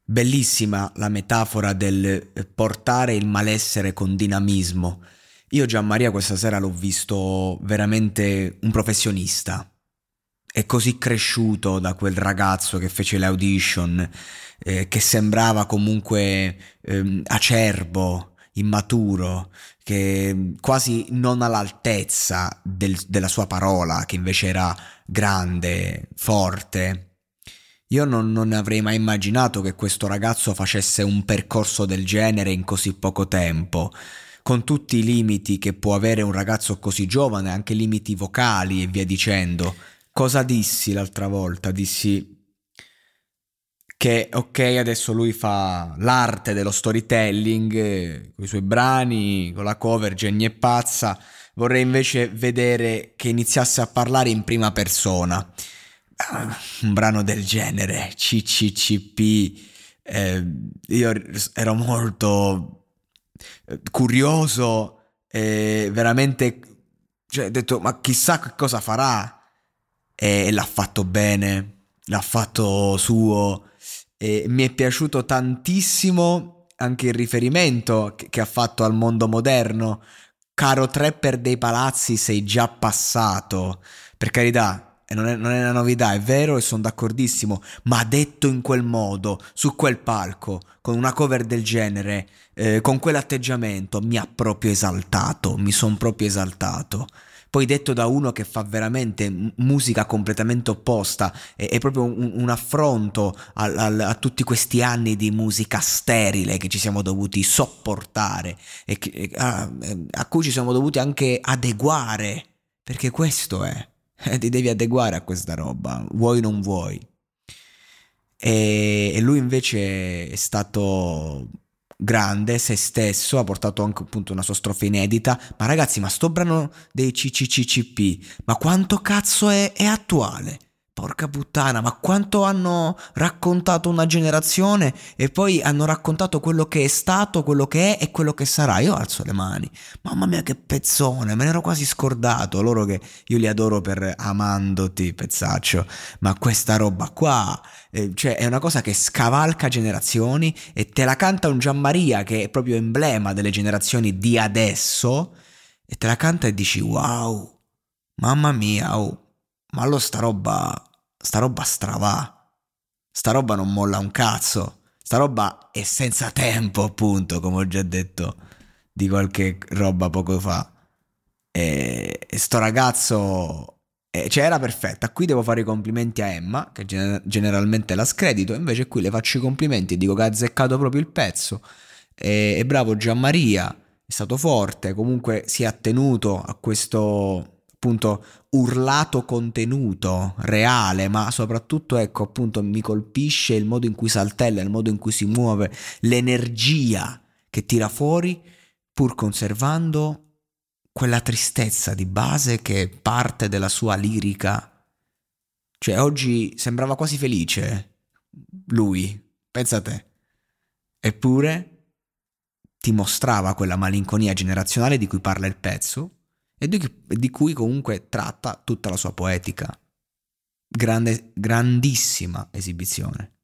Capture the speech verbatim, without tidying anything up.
Bellissima la metafora del eh, portare il malessere con dinamismo. Io Gianmaria questa sera l'ho visto veramente un professionista. È così cresciuto da quel ragazzo che fece le audition, eh, che sembrava comunque ehm, acerbo, immaturo, che quasi non all'altezza del- della sua parola, che invece era grande, forte. Io non, non avrei mai immaginato che questo ragazzo facesse un percorso del genere in così poco tempo, con tutti i limiti che può avere un ragazzo così giovane, anche limiti vocali e via dicendo. Cosa dissi l'altra volta? Dissi che ok, adesso lui fa l'arte dello storytelling, eh, con i suoi brani, con la cover Jenny è pazza. Vorrei invece vedere che iniziasse a parlare in prima persona. Ah, un brano del genere, C C C P, eh, io ero molto eh, curioso e veramente, cioè, ho detto, ma chissà che cosa farà. E l'ha fatto bene, l'ha fatto suo. E mi è piaciuto tantissimo anche il riferimento che, che ha fatto al mondo moderno. Caro trapper dei palazzi, sei già passato. Per carità, e non è, non è una novità, è vero e sono d'accordissimo, ma detto in quel modo, su quel palco, con una cover del genere, eh, con quell'atteggiamento, mi ha proprio esaltato, mi sono proprio esaltato. Poi detto da uno che fa veramente m- musica completamente opposta, è, è proprio un, un affronto al- al- a tutti questi anni di musica sterile che ci siamo dovuti sopportare e che- e- a, a cui ci siamo dovuti anche adeguare, perché questo è, eh, ti devi adeguare a questa roba, vuoi o non vuoi. E, e lui invece è stato grande, se stesso, ha portato anche appunto una sua strofa inedita. Ma ragazzi, ma sto brano dei C C C C P, ma quanto cazzo è, è attuale? Porca puttana, ma quanto hanno raccontato una generazione e poi hanno raccontato quello che è stato, quello che è e quello che sarà. Io alzo le mani. Mamma mia che pezzone, me ne ero quasi scordato. Loro che io li adoro per amandoti, pezzaccio. Ma questa roba qua, eh, cioè è una cosa che scavalca generazioni e te la canta un Gianmaria che è proprio emblema delle generazioni di adesso e te la canta e dici wow, mamma mia, oh, ma allora sta roba, sta roba stravà, sta roba non molla un cazzo, sta roba è senza tempo appunto, come ho già detto di qualche roba poco fa. E, e sto ragazzo, eh, cioè era perfetta. Qui devo fare i complimenti a Emma, che gener- generalmente la scredito, invece qui le faccio i complimenti e dico che ha azzeccato proprio il pezzo. E, e bravo Gianmaria, è stato forte, comunque si è attenuto a questo appunto urlato contenuto reale, ma soprattutto ecco appunto mi colpisce il modo in cui saltella, il modo in cui si muove, l'energia che tira fuori pur conservando quella tristezza di base che è parte della sua lirica. Cioè, oggi sembrava quasi felice lui, pensa a te. Eppure ti mostrava quella malinconia generazionale di cui parla il pezzo e di, di cui comunque tratta tutta la sua poetica. Grande, grandissima esibizione.